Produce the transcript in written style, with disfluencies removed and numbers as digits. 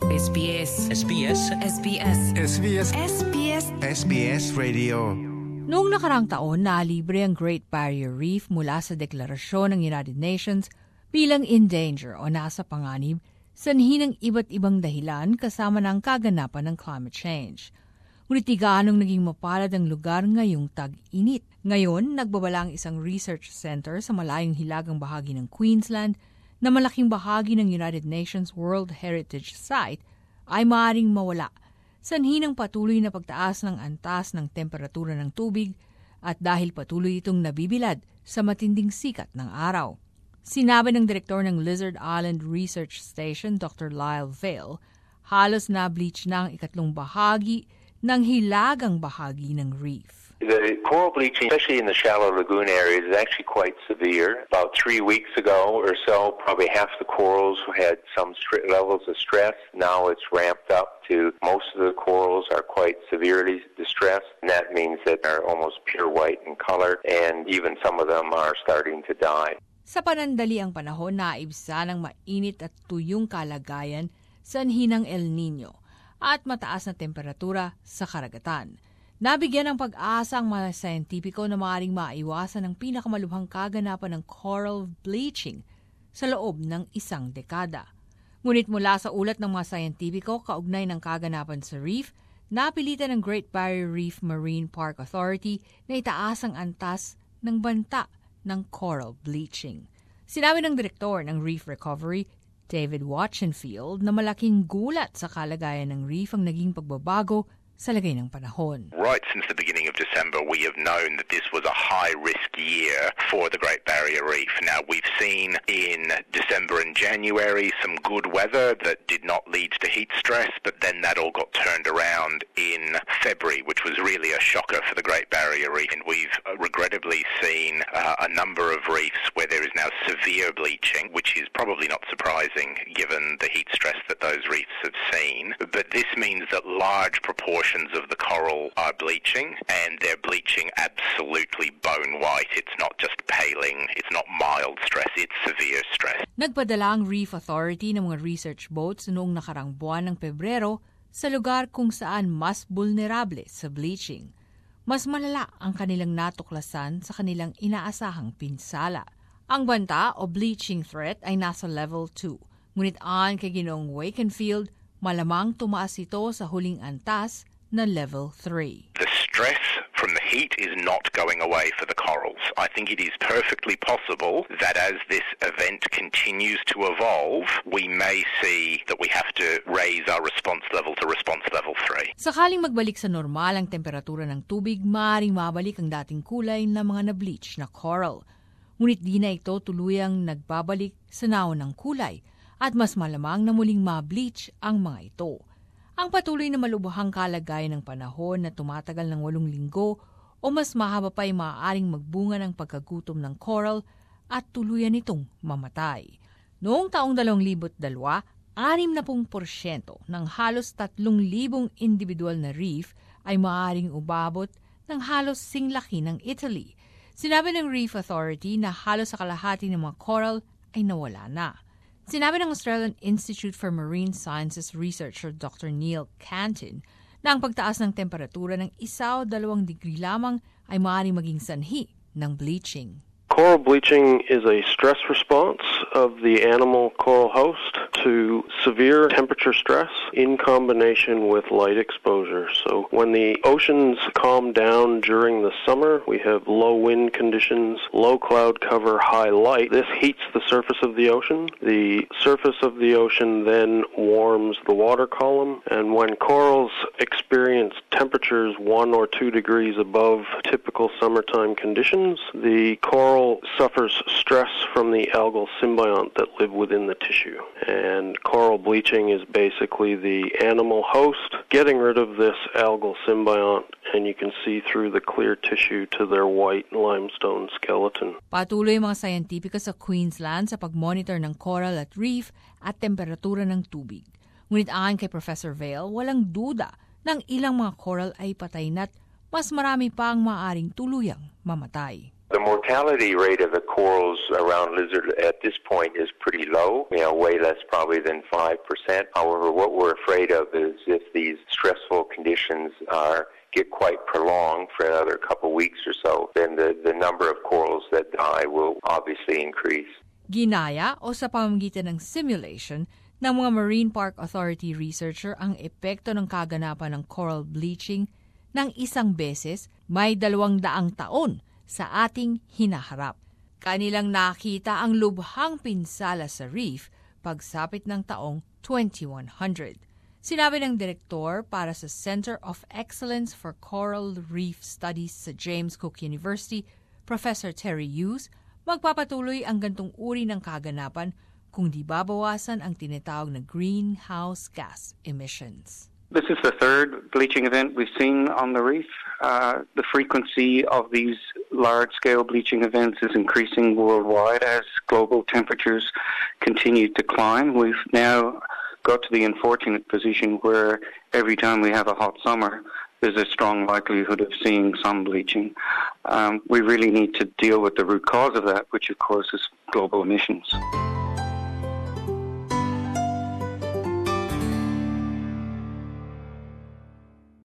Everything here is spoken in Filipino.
SBS SBS SBS SBS SBS SBS Radio. Noong nakarang taon, nalibre ang Great Barrier Reef mula sa deklarasyon ng United Nations bilang endanger o nasa panganib sanhi ng iba't ibang dahilan kasama ng kaganapan ng climate change. Ngunit di gaanong naging mapalad ang lugar ngayong tag-init. Ngayon, nagbabala ang isang research center sa malayong hilagang bahagi ng Queensland na malaking bahagi ng United Nations World Heritage Site ay maaaring mawala sanhi ng patuloy na pagtaas ng antas ng temperatura ng tubig at dahil patuloy itong nabibilad sa matinding sikat ng araw. Sinabi ng direktor ng Lizard Island Research Station, Dr. Lyle Vail, halos na-bleach na ang ikatlong bahagi ng hilagang bahagi ng reef. The coral bleaching, especially in the shallow lagoon areas, is actually quite severe. About 3 weeks ago or so, probably half the corals had some levels of stress. Now it's ramped up to most of the corals are quite severely distressed, and that means that they're almost pure white in color, and even some of them are starting to die. Sa panandali ang panahon, naibsa ng mainit at tuyong kalagayan sanhi ng El Nino at mataas na temperatura sa karagatan. Nabigyan ng pag-asa ang mga scientifico na maaaring maiwasan ang pinakamalubhang kaganapan ng coral bleaching sa loob ng isang dekada. Ngunit mula sa ulat ng mga scientifico kaugnay ng kaganapan sa reef, napilitan ng Great Barrier Reef Marine Park Authority na itaas ang antas ng banta ng coral bleaching. Sinabi ng direktor ng Reef Recovery, David Watchenfield, na malaking gulat sa kalagayan ng reef ang naging pagbabago sa lagay ng panahon. Right since the beginning of December, we have known that this was a high-risk year for the Great Barrier Reef. Now, we've seen in December and January some good weather that did not lead to heat stress, but then that all got turned around in February, which was really a shocker for the Great Barrier Reef. And we've regrettably seen a number of reefs where there is now severe bleaching, which is probably not surprising given the heat stress that those reefs have seen. But this means that large proportions of the coral are bleaching, and they're bleaching absolutely bone white. It's not just paling, it's not mild stress, it's severe stress. Nagpadala ang Reef Authority ng mga research boats noong nakarang buwan ng Pebrero sa lugar kung saan mas vulnerable sa bleaching. Mas malala ang kanilang natuklasan sa kanilang inaasahang pinsala. Ang banta o bleaching threat ay nasa level 2, ngunit ayon kay Ginoong Wakenfield, malamang tumaas ito sa huling antas na level 3. The stress from the heat is not going away for the corals. I think it is perfectly possible that as this event continues to evolve, we may see that we have to raise our response level to response level 3. Sakaling magbalik sa normal ang temperatura ng tubig, maaaring mabalik ang dating kulay ng mga na-bleach na coral. Ngunit di na ito tuluyang nagbabalik sa naon ng kulay at mas malamang na muling ma-bleach ang mga ito. Ang patuloy na malubhang kalagayan ng panahon na tumatagal ng 8 linggo o mas mahaba pa ay maaaring magbunga ng pagkagutom ng coral at tuluyan itong mamatay. Noong taong 2002, 60% ng halos 3,000 individual na reef ay maaaring umabot ng halos singlaki ng Italy. Sinabi ng Reef Authority na halos sa kalahati ng mga coral ay nawala na. Sinabi ng Australian Institute for Marine Sciences researcher Dr. Neil Cantin na ang pagtaas ng temperatura ng 1 o 2 degree lamang ay maaaring maging sanhi ng bleaching. Coral bleaching is a stress response of the animal coral host to severe temperature stress in combination with light exposure. So when the oceans calm down during the summer, we have low wind conditions, low cloud cover, high light. This heats the surface of the ocean. The surface of the ocean then warms the water column, and when corals experience temperatures 1 or 2 degrees above typical summertime conditions, the coral suffers stress from the algal symbiont that live within the tissue. And coral bleaching is basically the animal host getting rid of this algal symbiont, and you can see through the clear tissue to their white limestone skeleton. Patuloy ang mga scientifico sa Queensland sa pag-monitor ng coral at reef at temperatura ng tubig. Ngunit ayon kay Professor Vail, walang duda ng ilang mga coral ay patay na't mas marami pa ang maaaring tuluyang mamatay. The mortality rate of the corals around lizard at this point is pretty low, way less probably than 5%. However, what we're afraid of is if these stressful conditions get quite prolonged for another couple weeks or so, then the number of corals that die will obviously increase. Ginaya o sa pamamagitan ng simulation ng mga Marine Park Authority researcher ang epekto ng kaganapan ng coral bleaching ng isang beses may 200 taon sa ating hinaharap. Kanilang nakita ang lubhang pinsala sa reef pagsapit ng taong 2100. Sinabi ng direktor para sa Center of Excellence for Coral Reef Studies sa James Cook University, Professor Terry Hughes, magpapatuloy ang gantong uri ng kaganapan kung di babawasan ang tinatawag na greenhouse gas emissions. This is the third bleaching event we've seen on the reef. The frequency of these large-scale bleaching events is increasing worldwide as global temperatures continue to climb. We've now got to the unfortunate position where every time we have a hot summer, there's a strong likelihood of seeing some bleaching. We really need to deal with the root cause of that, which of course is global emissions.